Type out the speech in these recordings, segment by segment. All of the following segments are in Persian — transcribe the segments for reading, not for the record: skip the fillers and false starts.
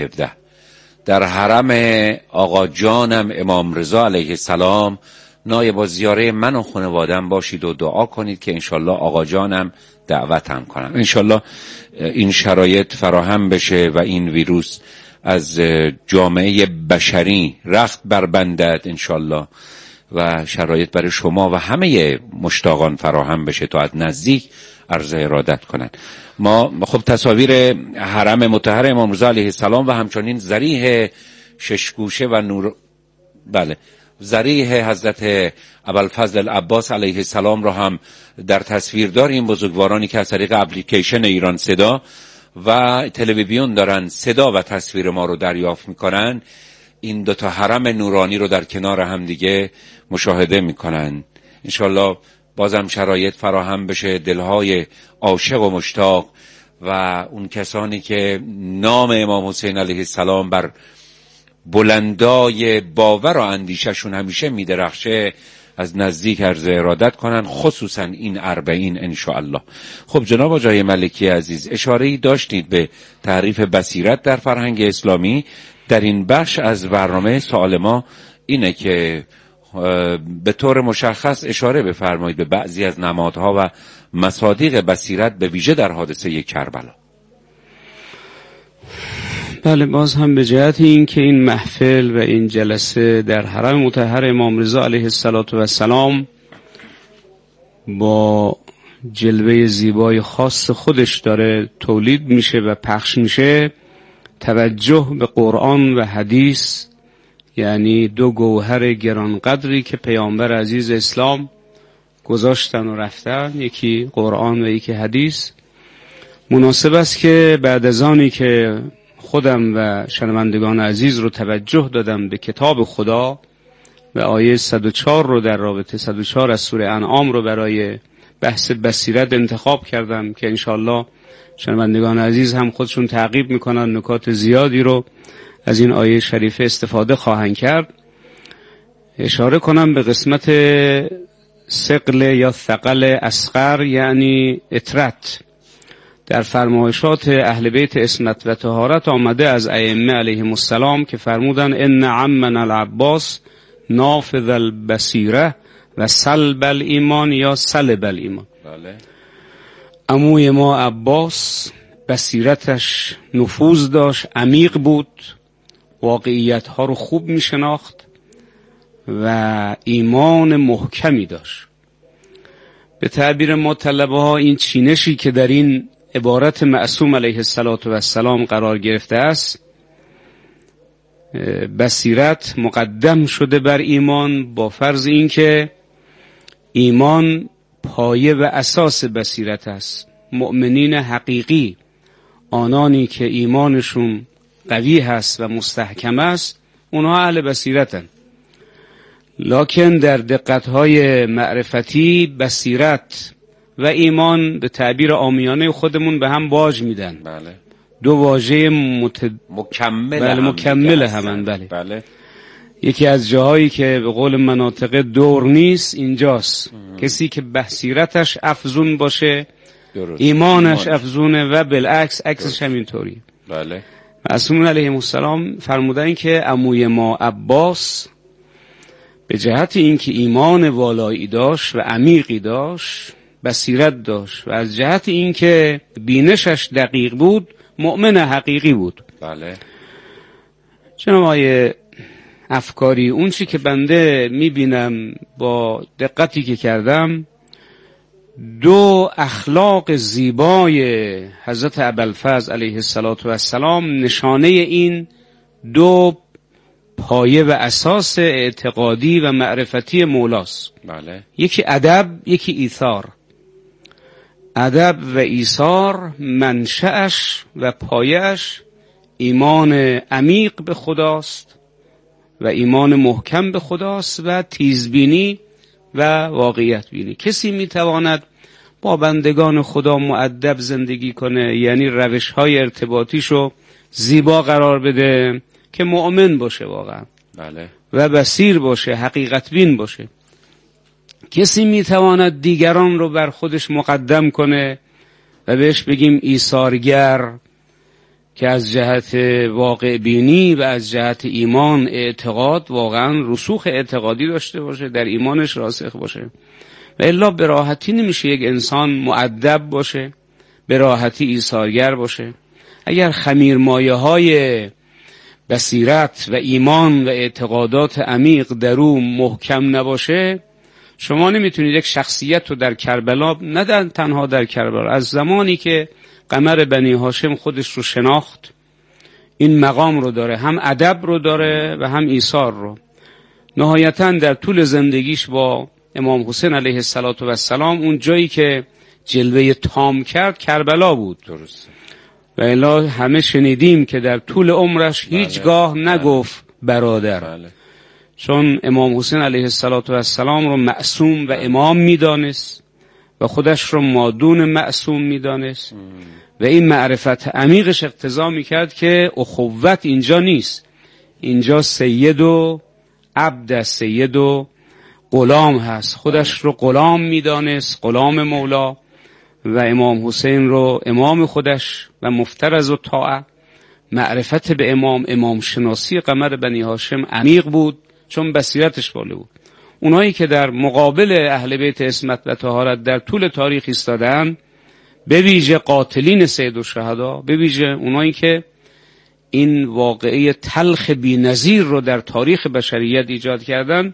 17 در حرم آقا جانم امام رضا علیه السلام نایب الزیاره من و خانواده‌ام باشید و دعا کنید که انشالله آقا جانم دعوتم کنم. انشالله این شرایط فراهم بشه و این ویروس از جامعه بشری رخت بربندد انشالله و شرایط برای شما و همه مشتاقان فراهم بشه تا از نزدیک عرض ارادت کنند. ما خب تصاویر حرم مطهر امام رضا علیه السلام و همچنین ضریح ششگوشه و نور ضریح حضرت ابوالفضل العباس علیه السلام را هم در تصویر داریم. بزرگوارانی که از طریق اپلیکیشن ایران صدا و تلویزیون دارن صدا و تصویر ما رو دریافت میکنن، این دوتا حرم نورانی رو در کنار هم دیگه مشاهده میکنن. انشالله بازم شرایط فراهم بشه، دلهای عاشق و مشتاق و اون کسانی که نام امام حسین علیه السلام بر بلندای باور و اندیششون همیشه میدرخشه از نزدیک عرض ارادت کنن، خصوصا این 40 انشاءالله. خب جناب آقای ملکی عزیز، اشاره‌ای داشتید به تعریف بصیرت در فرهنگ اسلامی. در این بخش از برنامه سوال ما اینه که به طور مشخص اشاره بفرمایید به بعضی از نمادها و مصادیق بصیرت به ویژه در حادثه کربلا. بله، باز هم به جهت این که این محفل و این جلسه در حرم مطهر امام رضا علیه السلام با جلوه زیبای خاص خودش داره تولید میشه و پخش میشه، توجه به قرآن و حدیث، یعنی دو گوهر گرانقدری که پیامبر عزیز اسلام گذاشتن و رفتن، یکی قرآن و یکی حدیث، مناسب است که بعد از آنی که خودم و شنوندگان عزیز رو توجه دادم به کتاب خدا و آیه 104 رو در رابطه 104 از سوره انعام رو برای بحث بصیرت انتخاب کردم که انشالله شنوندگان عزیز هم خودشون تعقیب میکنن، نکات زیادی رو از این آیه شریفه استفاده خواهند کرد. اشاره کنم به قسمت ثقل یا ثقل اصغر، یعنی اطرت. در فرمایشات اهل بیت عصمت و طهارت آمده از ائمه علیهم السلام که فرمودن ان عمنا العباس نافذ البصیره و سلب الایمان یا سلب الایمان. بله. عموی ما عباس بصیرتش نفوذ داشت، عمیق بود، واقعیت ها رو خوب می شناخت و ایمان محکمی داشت. به تعبیر ما طلبه ها این چینشی که در این عبارت معصوم علیه السلام قرار گرفته است، بصیرت مقدم شده بر ایمان، با فرض این که ایمان پایه و اساس بصیرت است. مؤمنین حقیقی، آنانی که ایمانشون قوی هست و مستحکم است، اونها اهل بصیرتن. لکن در دقتهای معرفتی بصیرت و ایمان به تعبیر عامیانه خودمون به هم واج میدن. بله. دو واژه مکمل همن. بله. یکی از جاهایی که به قول مناطق دور نیست اینجاست. کسی که بصیرتش افزون باشه درست. ایمانش افزونه و بالعکس عکسش همینطوری. بله. معصومون علیهم السلام فرمودن که عموی ما عباس به جهت اینکه ایمان والایی داشت و عمیقی داشت، بصیرت داشت و از جهت اینکه بینشش دقیق بود، مؤمن حقیقی بود. بله. جناب آقای افکاری، اون چی که بنده میبینم با دقتی که کردم، دو اخلاق زیبای حضرت ابوالفضل علیه السلام نشانه این دو پایه و اساس اعتقادی و معرفتی مولاست. بله. یکی ادب، یکی ایثار. ادب و ایثار منشأش و پایه‌اش ایمان عمیق به خداست و ایمان محکم به خداست و تیزبینی و واقعیت بینی. کسی میتواند با بندگان خدا مؤدب زندگی کنه، یعنی روش‌های ارتباطیشو زیبا قرار بده، که مؤمن باشه واقعا. بله. و بصیر باشه، حقیقت بین باشه. کسی میتواند دیگران رو بر خودش مقدم کنه و بهش بگیم ایثارگر، که از جهت واقع بینی و از جهت ایمان اعتقاد واقعا رسوخ اعتقادی داشته باشه، در ایمانش راسخ باشه. و الا به راحتی نمیشه یک انسان مؤدب باشه، به راحتی ایثارگر باشه. اگر خمیرمایه‌های بصیرت و ایمان و اعتقادات عمیق در او محکم نباشه، شما نمیتونید یک شخصیت رو در کربلا، نه تنها در کربلا، از زمانی که قمر بنی هاشم خودش رو شناخت، این مقام رو داره، هم ادب رو داره و هم ایثار رو. نهایتاً در طول زندگیش با امام حسین علیه السلام اون جایی که جلوه تام کرد کربلا بود. درست. و الا همه شنیدیم که در طول عمرش هیچگاه نگفت برادر. چون امام حسین علیه السلام رو معصوم و امام میدانست و خودش رو مادون معصوم میدانست و این معرفت عمیقش اقتضا میکرد که اخوت اینجا نیست، اینجا سید و عبد، سید و غلام هست. خودش رو غلام میدانست، غلام مولا، و امام حسین رو امام خودش و مفترض و طاعه. معرفت به امام شناسی قمر بنی هاشم عمیق بود، چون بصیرتش بالا بود. اونایی که در مقابل اهل بیت عصمت و طهارت در طول تاریخ ایستادن، به ویژه قاتلین سید الشهدا، به ویژه اونایی که این واقعه تلخ بی‌نظیر رو در تاریخ بشریت ایجاد کردن،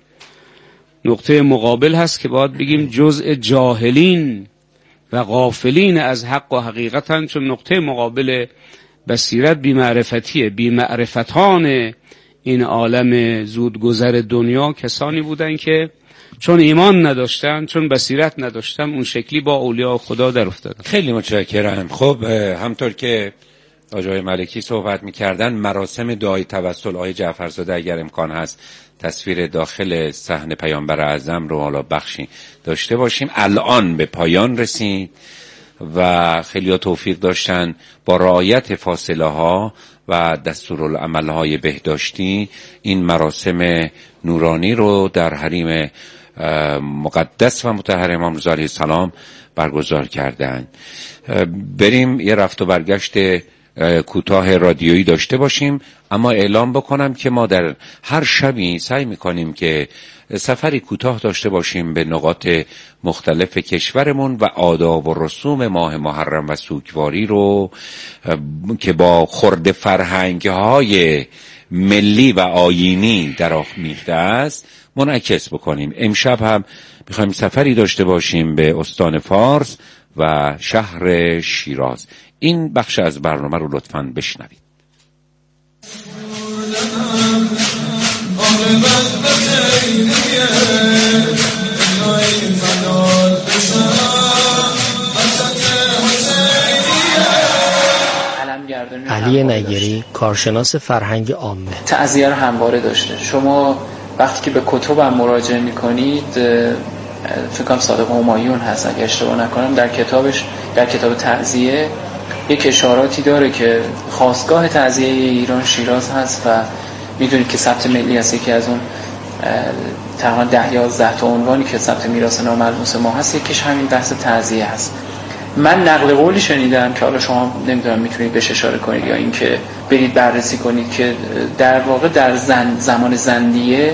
نقطه مقابل هست که باید بگیم جزء جاهلین و غافلین از حق و حقیقتن. چون نقطه مقابل بصیرت بی‌معرفتیه. بی‌معرفتان این عالم زودگذر دنیا کسانی بودن که چون ایمان نداشتن، چون بصیرت نداشتن، اون شکلی با اولیاء خدا در افتادن. خیلی متشکرم. خب همطور که آقای ملکی صحبت می‌کردن، مراسم دعای توسل آقای جعفرزاده اگر امکان هست تصویر داخل صحن پیامبر اعظم رو حالا بخشی داشته باشیم. الان به پایان رسید و خیلی‌ها توفیق داشتن با رعایت فاصله ها و دستورالعمل های بهداشتی این مراسم نورانی رو در حریم مقدس و مطهر امام رضا علیه السلام برگزار کردن. بریم یه رفت و برگشت کوتاه رادیویی داشته باشیم، اما اعلام بکنم که ما در هر شبی سعی میکنیم که سفری کوتاه داشته باشیم به نقاط مختلف کشورمون و آداب و رسوم ماه محرم و سوگواری رو که با خرد فرهنگ‌های ملی و آیینی در آمیخته است منعکس بکنیم. امشب هم میخوایم سفری داشته باشیم به استان فارس و شهر شیراز. این بخش از برنامه رو لطفاً بشنوید. علی نیری، کارشناس فرهنگ عامه. تعزیه رو همواره داشته. شما وقتی که به کتب هم مراجعه میکنید، فکر کنم صادق همایون هست اگه اشتباه نکنم، در کتاب تعزیه یک اشاراتی داره که خاستگاه تعزیه ایران شیراز هست و میدونید که ثبت ملی هست، یکی از اون تقریبا 10-11 تا عنوانی که ثبت میراث ناملموس ما هست، یکیش همین بحث تعزیه هست. من نقل قولی شنیدم که حالا شما نمیدونم میتونید بهش اشاره کنید یا اینکه برید بررسی کنید که در واقع در زمان زندیه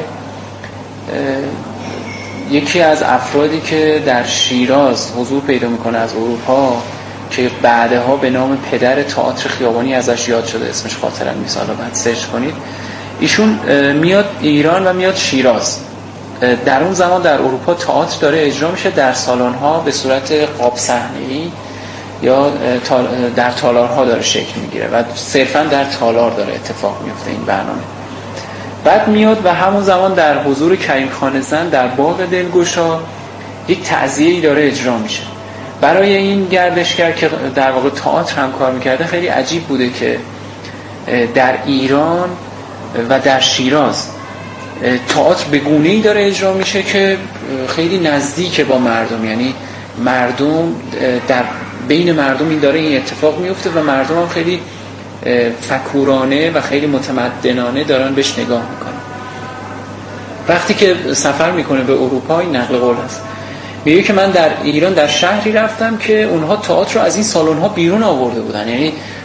یکی از افرادی که در شیراز حضور پیدا میکنه از اروپا که بعدها به نام پدر تئاتر خیابانی ازش یاد شده، اسمش خاطرم نیست، حالا بعد سرچ کنید، ایشون میاد ایران و میاد شیراز. در اون زمان در اروپا تئاتر داره اجرا میشه در سالن‌ها به صورت قاب صحنه‌ای یا در تالارها داره شکل میگیره و صرفا در تالار داره اتفاق میفته این برنامه. بعد میاد و همون زمان در حضور کریم خان زند در باغ دلگشا یک تعزیه‌ای داره اجرا میشه. برای این گردشگر که در واقع تئاتر هم کار میکرده خیلی عجیب بوده که در ایران و در شیراز تئاتر به گونه‌ای داره اجرا میشه که خیلی نزدیک با مردم، یعنی مردم در بین مردم این داره این اتفاق میفته و مردم هم خیلی فکورانه و خیلی متمدنانه دارن بهش نگاه میکنن. وقتی که سفر میکنه به اروپا این نقل قول هست، میگه که من در ایران در شهری رفتم که اونها تئاتر رو از این سالن‌ها بیرون آورده بودن، یعنی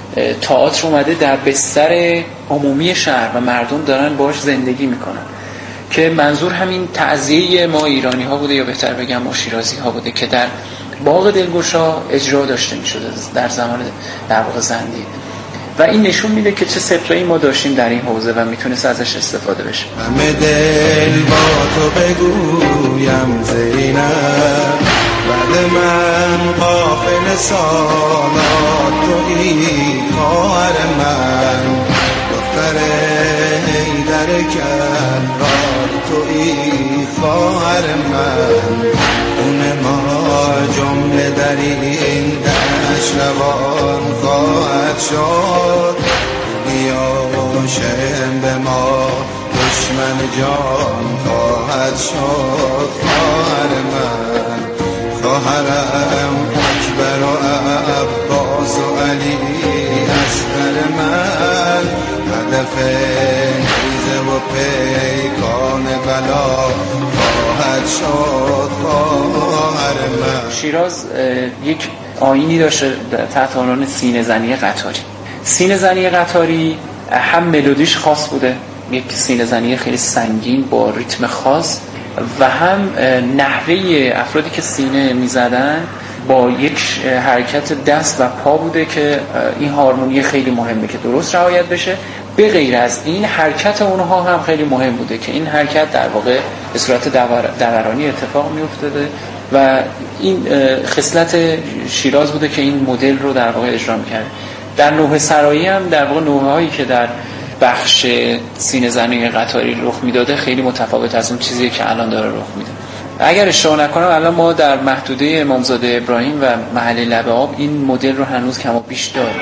تئاتر اومده در بستر عمومی شهر و مردم دارن باش زندگی میکنن، که منظور همین تعزیه ما ایرانی ها بوده، یا بهتر بگم ما شیرازی ها بوده، که در باغ دلگشا اجرا داشته میشده در زمان در واقع زندیه. و این نشون میده که چه سپره‌ای ما داشتیم در این حوزه و میتونست ازش استفاده بشه. همه دل با تو بگویم زینب، بعد من قافل سالات تویی خواهر من، دختر حیدر کرار تویی خواهر من، خون ما جمله در این دشت روان خواهد شد، بیا شم به ما دشمن جان خواهد شد، خواهر من خواهرم اکبر و عباس و علی اصغر من، هدف نیزه و پیکان بلا خواهد شد، خواهر من. شیراز یک آیینی داشته تحت عنوان سینه زنی قطاری. سینه زنی قطاری هم ملودیش خاص بوده، یک سینه زنی خیلی سنگین با ریتم خاص، و هم نحوه افرادی که سینه میزدن با یک حرکت دست و پا بوده که این هارمونی خیلی مهمه که درست رعایت بشه. به غیر از این حرکت اونها هم خیلی مهم بوده که این حرکت در واقع به صورت دورانی اتفاق میافتاده و این خصلت شیراز بوده که این مدل رو در واقع اجرا می‌کرد. در نوحه سرایی هم در واقع نوحه‌هایی که در بخش سینه زنی قطاری رخ میداده خیلی متفاوت از اون چیزی که الان داره رخ میده. اگر اشتباه نکنم الان ما در محدوده امامزاده ابراهیم و محله لب آب این مدل رو هنوز کم و بیش داریم.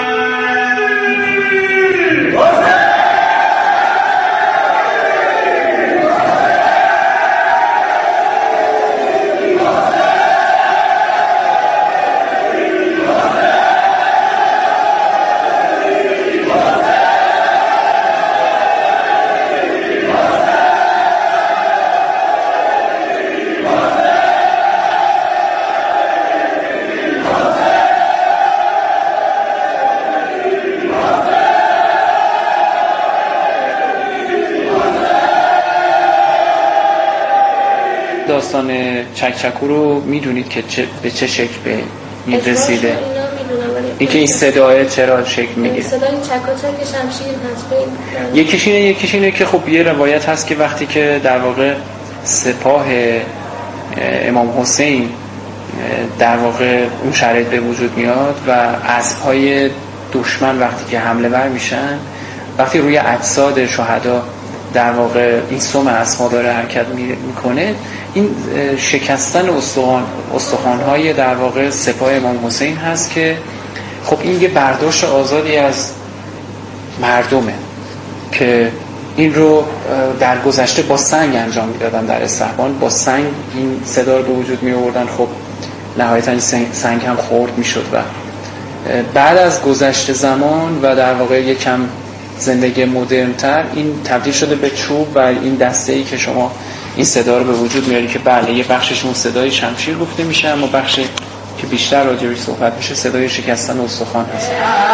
داستان چکچکو رو میدونید که به چه شکل به این رسیده؟ اینکه این صدای چرا شکل میگیره؟ صدای چکاچک شمشیر هست. یکیش اینه که خب یه روایت هست که وقتی که در واقع سپاه امام حسین در واقع اون شرایط به وجود میاد و اسب‌های دشمن وقتی که حمله ور میشن، وقتی روی اجساد شهدا در واقع این سم اسب‌ها داره حرکت میکنه، این شکستن استخوان‌های در واقع سپاه امام حسین هست که خب این یه برداشت آزادی از مردمه که این رو در گذشته با سنگ انجام میدادن، در استحبان با سنگ این صدا رو به وجود می آوردن. خب نهایتا این سنگ هم خورد میشد و بعد از گذشت زمان و در واقع یکم زندگی مدرن‌تر این تبدیل شده به چوب و این دسته‌ای که شما این صدا رو به وجود میاری که بله یه بخششون صدای شمشیر گفته میشه، اما بخشی که بیشتر راجعش صحبت میشه صدای شکستن استخوان هست.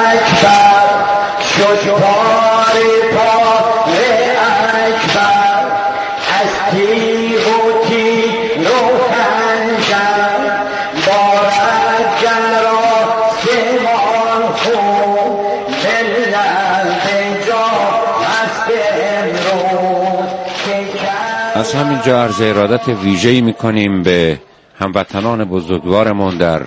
از همینجا عرض ارادت ویژه‌ای می‌کنیم به هموطنان بزرگوارمون در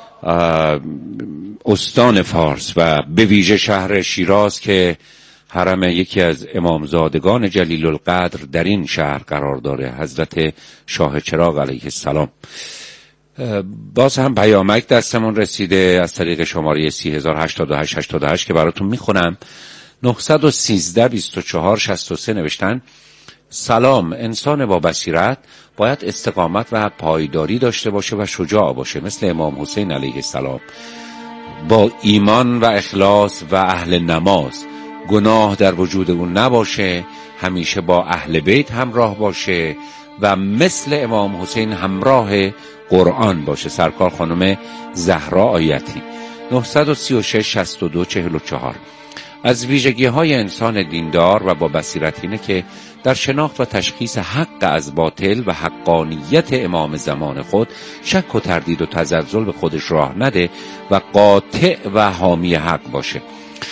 استان فارس و به ویژه شهر شیراز که حرم یکی از امامزادگان جلیل القدر در این شهر قرار داره، حضرت شاه چراغ علیه السلام. باز هم پیامک دستمون رسیده از طریق شماره 308888 که براتون میخونم. 913 24 63 نوشتن: سلام، انسان با بصیرت باید استقامت و پایداری داشته باشه و شجاع باشه مثل امام حسین علیه السلام، با ایمان و اخلاص و اهل نماز، گناه در وجود اون نباشه، همیشه با اهل بیت همراه باشه و مثل امام حسین همراه قرآن باشه. سرکار خانم زهرا آیتی. 936 62 44. از ویژگی‌های انسان دیندار و با بصیرت اینه که در شناخت و تشخیص حق از باطل و حقانیت امام زمان خود شک و تردید و تزلزل به خودش راه نده و قاطع و حامی حق باشه.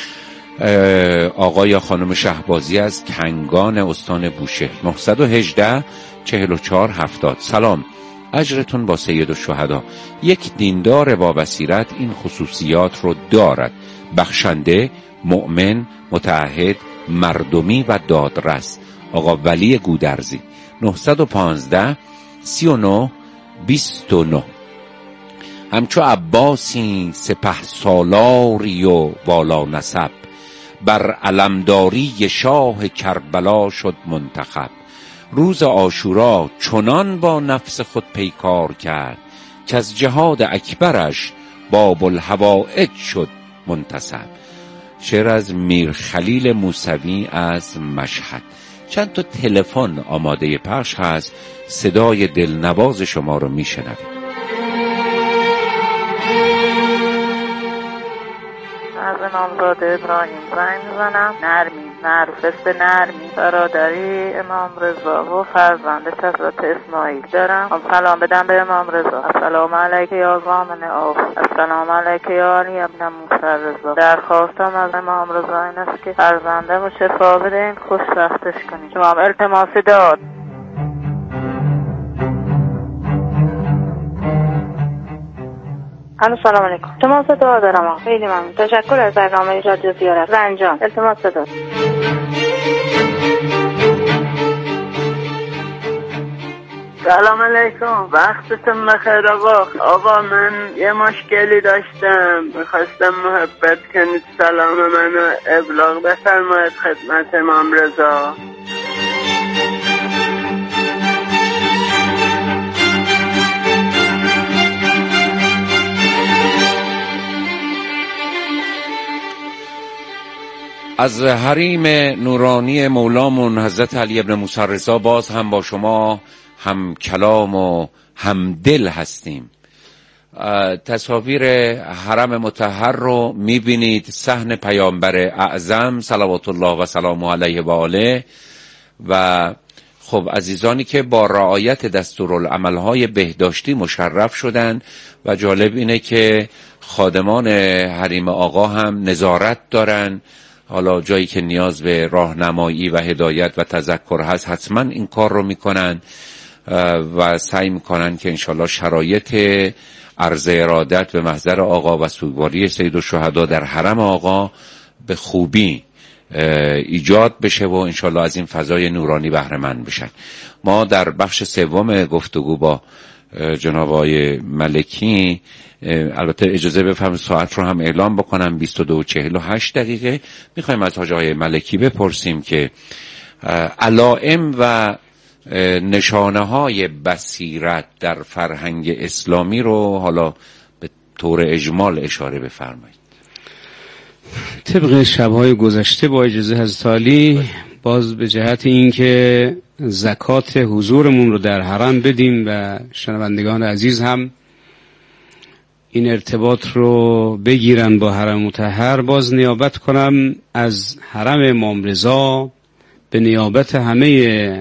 آقای یا خانم شهبازی از کنگان استان بوشهر، 918 44 70. سلام، اجرتون با سید الشهدا. یک دیندار با بصیرت این خصوصیات رو دارد: بخشنده، مؤمن، متعهد، مردمی و دادرس. آقا ولی گودرزی، 915 39 29. همچو عباسی سپه سالاری و والا نسب، بر علمداری شاه کربلا شد منتخب. روز عاشورا چنان با نفس خود پیکار کرد، که از جهاد اکبرش باب الحوائج شد منتصب. شعر از میر خلیل موسوی از مشهد. چند تا تلفن آماده پخش هست، صدای دلنواز شما رو میشنویم. از امامزاده ابراهیم زنگ میزنم. نرفست نرمی برادری امام رضا و فرزندش حضرت اسماعیل دارم. سلام بدم به امام رضا. السلام علیک یا ضامن آف، السلام علیک یا علی ابن موسی رضا. درخواستم از امام رضا این است که فرزندم رو شفا بدین، خوشبختش کنین. شما هم التماس داد. سلام علیکم. التماس دعا دارم. خیلی ممنون. تشکر از برنامه رادیو زیارت رنجان. التماس دعا. سلام علیکم، وقتتون بخیر آقا من یه مشکلی داشتم، میخواستم محبت کنید سلام منو ابلاغ بفرمایید خدمت امام رضا. از حریم نورانی مولامون حضرت علی ابن موسی رضا باز هم با شما هم کلام و هم دل هستیم. تصاویر حرم مطهر رو میبینید، صحن پیامبر اعظم صلوات الله و سلامه علیه و آله. و خب عزیزانی که با رعایت دستورالعمل‌های بهداشتی مشرف شدن و جالب اینه که خادمان حریم آقا هم نظارت دارن. حالا جایی که نیاز به راهنمایی و هدایت و تذکر هست حتما این کار رو میکنن و سعی میکنن که انشالله شرایط عرض ارادت به محضر آقا و سوگواری سید الشهدا در حرم آقا به خوبی ایجاد بشه و انشالله از این فضای نورانی بهره مند بشن. ما در بخش سوم گفتگو با جناب آقای ملکی، البته اجازه بفرمایید ساعت رو هم اعلام بکنم، 22:48 میخوایم از حاج آقای ملکی بپرسیم که علائم و نشانه های بصیرت در فرهنگ اسلامی رو حالا به طور اجمال اشاره بفرمایید. طبق شب‌های گذشته با اجازه حضرت علی، باز به جهت این که زکات حضورمون رو در حرم بدیم و شنوندگان عزیز هم این ارتباط رو بگیرن با حرم مطهر، باز نیابت کنم از حرم امام رضا به نیابت همه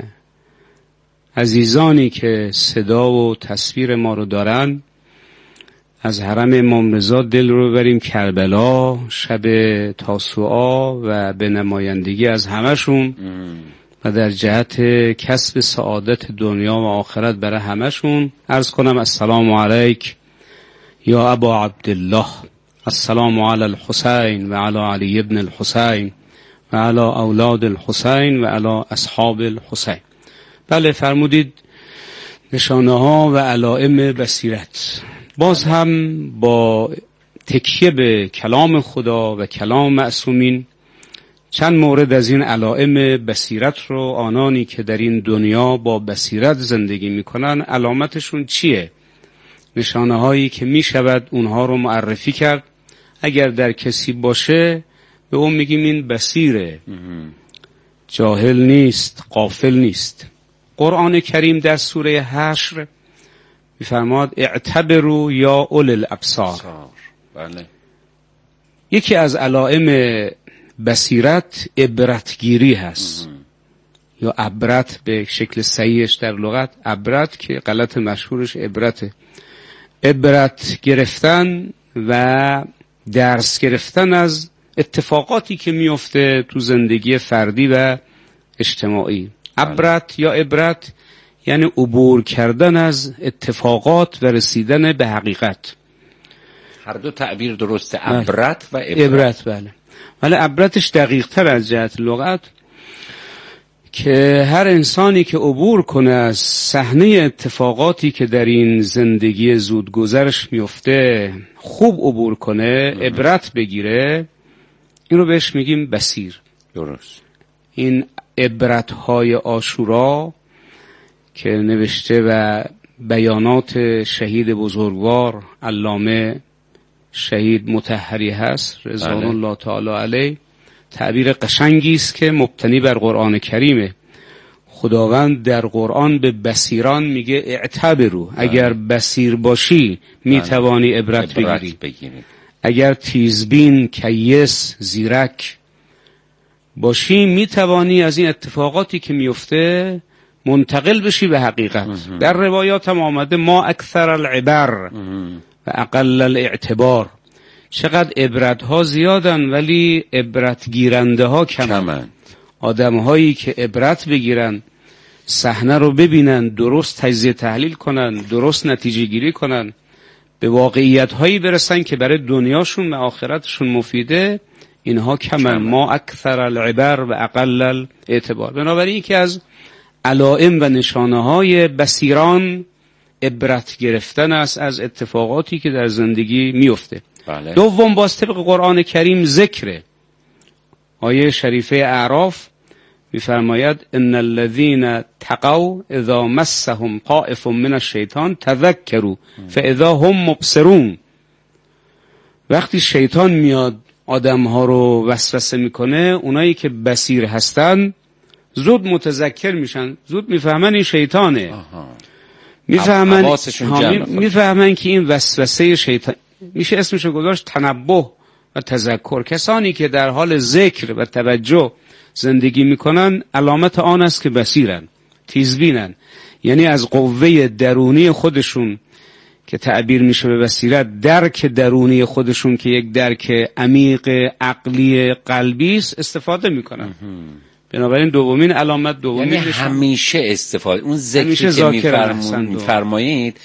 عزیزانی که صدا و تصویر ما رو دارن. از حرم امام رضا دل رو ببریم کربلا شب تاسوعا و به نمایندگی از همشون و در جهت کسب سعادت دنیا و آخرت برای همشون عرض کنم السلام علیک یا ابا عبدالله، السلام علی الحسین و علی علی ابن الحسین و علی اولاد الحسین و علی اصحاب الحسین. بله فرمودید نشانه ها و علائم بصیرت. باز هم با تکیه به کلام خدا و کلام معصومین چند مورد از این علائم بصیرت رو آنانی که در این دنیا با بصیرت زندگی میکنن علامتشون چیه، نشانه هایی که می شود اونها رو معرفی کرد. اگر در کسی باشه به اون میگیم این بصیره، جاهل نیست، غافل نیست. قرآن کریم در سوره حشر میفرماد اعتبروا یا اول الابصار. بله. یکی از علائم بصیرت عبرتگیری هست یا عبرت به شکل صحیحش در لغت عبرت، که غلط مشهورش عبرته. عبرت گرفتن و درس گرفتن از اتفاقاتی که میفته تو زندگی فردی و اجتماعی. عبرت یا عبرت یعنی عبور کردن از اتفاقات و رسیدن به حقیقت. هر دو تعبیر درسته، عبرت و عبرت. بله، ولی عبرتش دقیق تر از جهت لغت، که هر انسانی که عبور کنه از صحنه اتفاقاتی که در این زندگی زودگذرش میفته، خوب عبور کنه، عبرت بگیره، این رو بهش میگیم بصیر. درست. این عبرت‌های عاشورا که نوشته و بیانات شهید بزرگوار علامه شهید مطهری هست رضوان الله تعالی علیه، تعبیر قشنگی است که مبتنی بر قرآن کریمه. خداوند در قرآن به بصیران میگه اعتبروا، اگر بصیر باشی میتوانی عبرت بگیری. اگر تیزبین، کیس، زیرک باشی میتوانی از این اتفاقاتی که میفته منتقل بشی به حقیقت. در روایات هم آمده ما اکثر العبر و اقل الاعتبار. چقدر عبرت ها زیادن ولی عبرت گیرنده ها کمن. آدم هایی که عبرت بگیرن، صحنه رو ببینن، درست تجزیه تحلیل کنن، درست نتیجه گیری کنن، به واقعیت هایی برسن که برای دنیاشون و آخرتشون مفیده، اینها کمن. ما اکثر العبر و اقل الاعتبار. بنابراین که از علائم و نشانه های بصیران عبرت گرفتن است از اتفاقاتی که در زندگی میفته. بله. دوم باز طبق قرآن کریم ذکره. آیه شریفه اعراف میفرماید ان الذين تقوا اذا مسهم طائف من الشیطان تذکروا فاذا هم مبصرون. وقتی شیطان میاد آدم‌ها رو وسوسه میکنه، اونایی که بصیر هستن زود متذکر میشن، زود میفهمن این شیطانه. میفهمن که این وسوسه شیطان، میشه اسمشو گذاشت تنبه و تذکر. کسانی که در حال ذکر و توجه زندگی میکنن علامت آن است که بصیرن، تیزبینن. یعنی از قوه درونی خودشون که تعبیر میشه به بصیرت، درک درونی خودشون که یک درک عمیق عقلی قلبی است، استفاده میکنن. بنابراین دومین علامت، دومین یعنی همیشه استفاده، اون ذکری که میفرمایید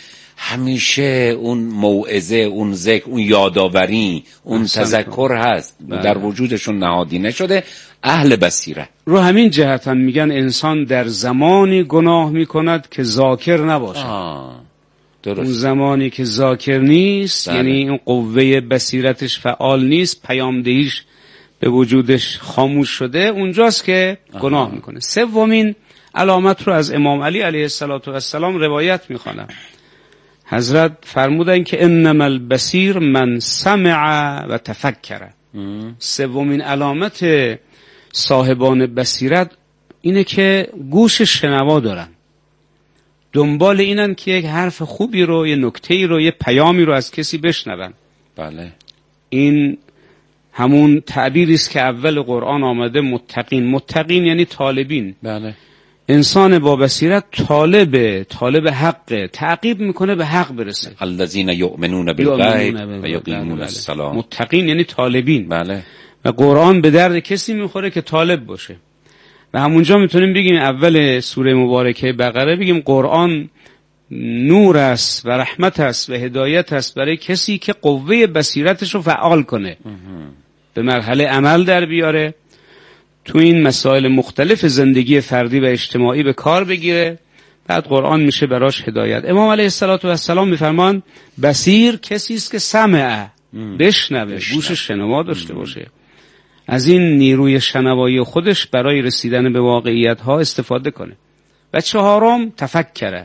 همیشه اون موعظه، اون ذکر، اون یادآوری، اون تذکر هست در وجودشون نهادینه شده. اهل بصیرت رو همین جهت هم میگن انسان در زمانی گناه میکند که ذاکر نباشه. درست. اون زمانی که ذاکر نیست، یعنی اون قوه بصیرتش فعال نیست، پیامدهیش به وجودش خاموش شده، اونجاست که گناه میکنه. سومین علامت رو از امام علی علیه السلام روایت میخوانم. حضرت فرمودن که انما البصیر من سمع و تفکر. سومین علامت صاحبان بصیرت اینه که گوش شنوا دارن، دنبال اینن که یک حرف خوبی رو، یه نکته‌ای رو، یه پیامی رو از کسی بشنون. بله. این همون تعبیری است که اول قرآن آمده، متقین یعنی طالبین. بله. انسان با بصیرت طالب حق، تعقیب میکنه به حق برسه. الذین یؤمنون بالغیب و یقیمون الصلاة. متقین یعنی طالبین. بله. و قرآن به درد کسی میخوره که طالب باشه. و همونجا میتونیم بگیم اول سوره مبارکه بقره بگیم قرآن نور است و رحمت است و هدایت است برای کسی که قوه بصیرتش رو فعال کنه، به مرحله عمل در بیاره، تو این مسائل مختلف زندگی فردی و اجتماعی به کار بگیره. بعد قرآن میشه براش هدایت. امام علیه السلام میفرمان بصیر کسی است که سمع، بشنوه، گوش شنوا داشته باشه، از این نیروی شنوایی خودش برای رسیدن به واقعیت ها استفاده کنه. و چهارم تفکره،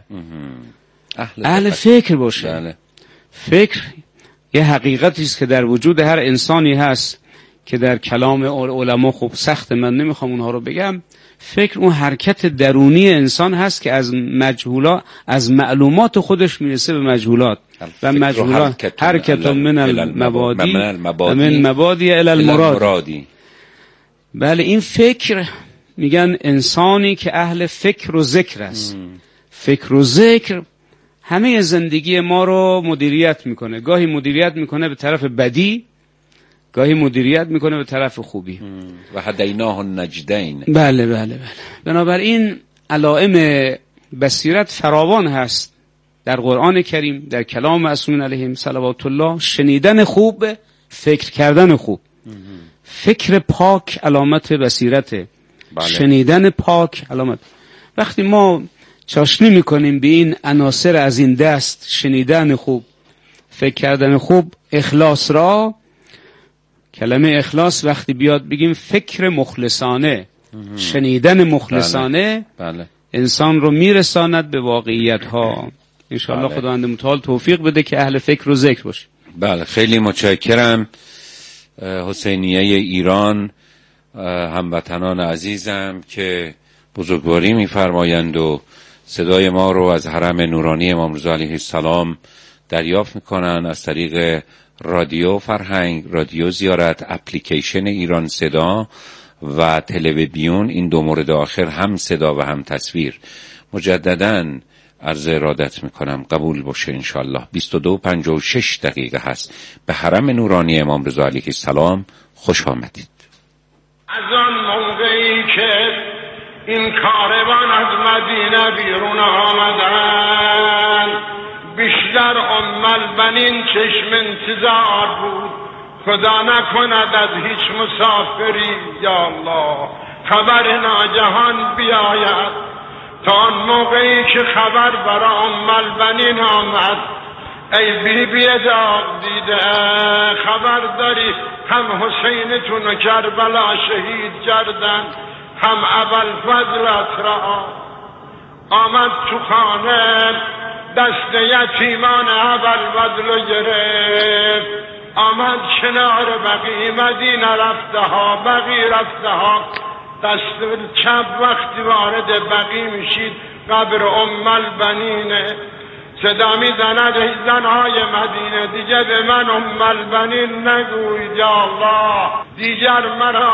اهل فکر باشه. بله. فکر یه حقیقتی است که در وجود هر انسانی هست که در کلام علما خب سخت، من نمیخوام اونها رو بگم. فکر اون حرکت درونی انسان هست که از مجهولات، از معلومات خودش میرسه به مجهولات و مجهولات حرکت من المبادی من مبادی الی المرادی. بله این فکر، میگن انسانی که اهل فکر و ذکر است. فکر و ذکر همه زندگی ما رو مدیریت میکنه. گاهی مدیریت میکنه به طرف بدی، گاهی مدیریت میکنه به طرف خوبی. و هدیناه النجدین. بله بله بله. بنابراین علائم بصیرت فراوان هست در قرآن کریم، در کلام معصومین علیهم صلوات الله. شنیدن خوب، فکر کردن خوب. فکر پاک علامت بصیرته. بله. شنیدن پاک علامت. وقتی ما چاشنی میکنیم به این عناصر از این دست، شنیدن خوب، فکر کردن خوب، اخلاص را، کلمه اخلاص وقتی بیاد بگیم فکر مخلصانه، شنیدن مخلصانه، بله. انسان رو میرساند به واقعیت ها. انشاءالله بله. خداوند متعال توفیق بده که اهل فکر و ذکر باشه. بله خیلی متشکرم. حسینیه ایران، هموطنان عزیزم که بزرگواری میفرمایند و صدای ما رو از حرم نورانی امام رضا علیه السلام دریافت میکنن از طریق رادیو فرهنگ، رادیو زیارت، اپلیکیشن ایران صدا و تلویزیون. این دو مورد آخر هم صدا و هم تصویر. مجدداً عرض ارادت میکنم قبول باشه انشالله. 22:56 هست. به حرم نورانی امام رضا علیه السلام خوش آمدید. از آن موقعی که این کاروان از مدینه بیرون آمدن، بیشتر البنین چشم انتظار بود خدا نکند از هیچ مسافری یا الله خبر ناگهان بیاید. تا آن موقعی که خبر برای البنین آمد، ای بی بی داغ دیده خبر داری هم حسینتون و کربلا شهید کردن، هم ابوالفضلت را. آمد تو خانه دست یتیمان ابوالفضل گرفت، آمد کنار بقی مدینه رفته ها، بقی رفته ها. دست چپ وقتی وارد بقی میشید قبر البنینه، صدا میزند ای زنهای مدینه دیگه به من البنین نگوید یا الله، دیگر مرا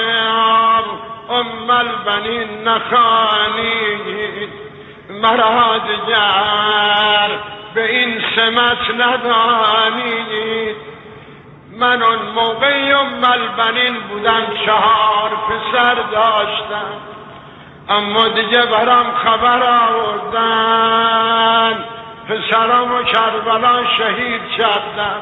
البنین نخوانید، مرا دیگر به این سمت ندانید. من اون موقعی البنین بودم 4 پسر داشتم، اما دیگه برام خبر آوردن پسرامو کربلا شهید کردن.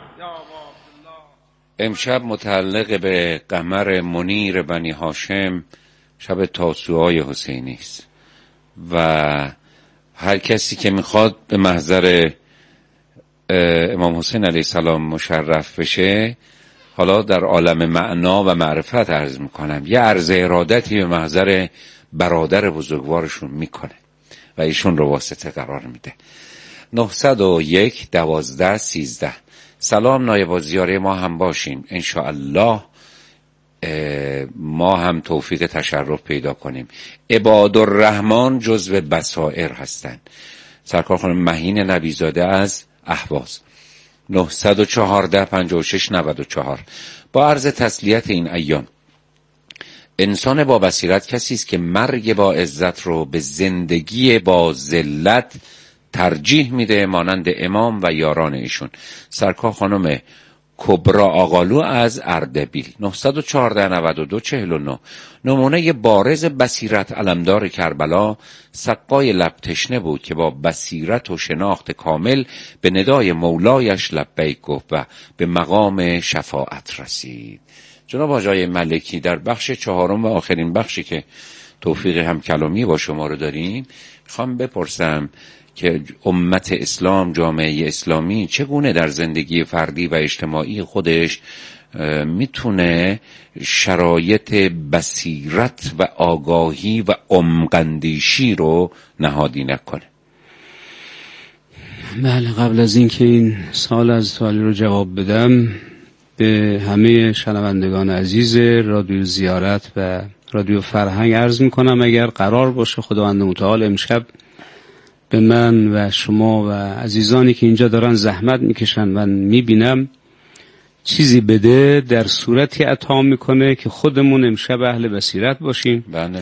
امشب متعلق به قمر منیر بنی هاشم، شب تاسوعای حسینی است و هر کسی که میخواد به محضر امام حسین علیه السلام مشرف بشه، حالا در عالم معنا و معرفت عرض میکنم، یه عرض ارادتی به محضر برادر بزرگوارشون میکنه و ایشون رو واسطه قرار میده. 901-12-13. سلام، نایب زیاره ما هم باشین انشاءالله. ما هم توفیق تشرف پیدا کنیم. عبادالرحمن جزو بصائر هستند. سرکار خانم مهین نبیزاده از اهواز. 914-56-94. با عرض تسلیت این ایام، انسان با بصیرت کسی است که مرگ با عزت رو به زندگی با ذلت ترجیح میده، مانند امام و یاران ایشون. سرکار خانم کبرا آقالو از اردبیل. 914-92-49. نمونه بارز بصیرت علمدار کربلا سقای لب تشنه بود که با بصیرت و شناخت کامل به ندای مولایش لبیک گفت و به مقام شفاعت رسید. جناب آقای ملکی، در بخش 4 و آخرین بخشی که توفیق هم کلامی با شما رو داریم، میخوام بپرسم که امت اسلام، جامعه اسلامی چگونه در زندگی فردی و اجتماعی خودش میتونه شرایط بصیرت و آگاهی و عمق‌اندیشی رو نهادینه کنه؟ بله، قبل از اینکه این سوال رو جواب بدم، به همه شنوندگان عزیز رادیو زیارت و رادیو فرهنگ عرض میکنم اگر قرار باشه خداوند متعال امشب به من و شما و عزیزانی که اینجا دارن زحمت میکشن من میبینم چیزی بده، در صورتی عطا میکنه که خودمون امشب اهل بصیرت باشیم. بله.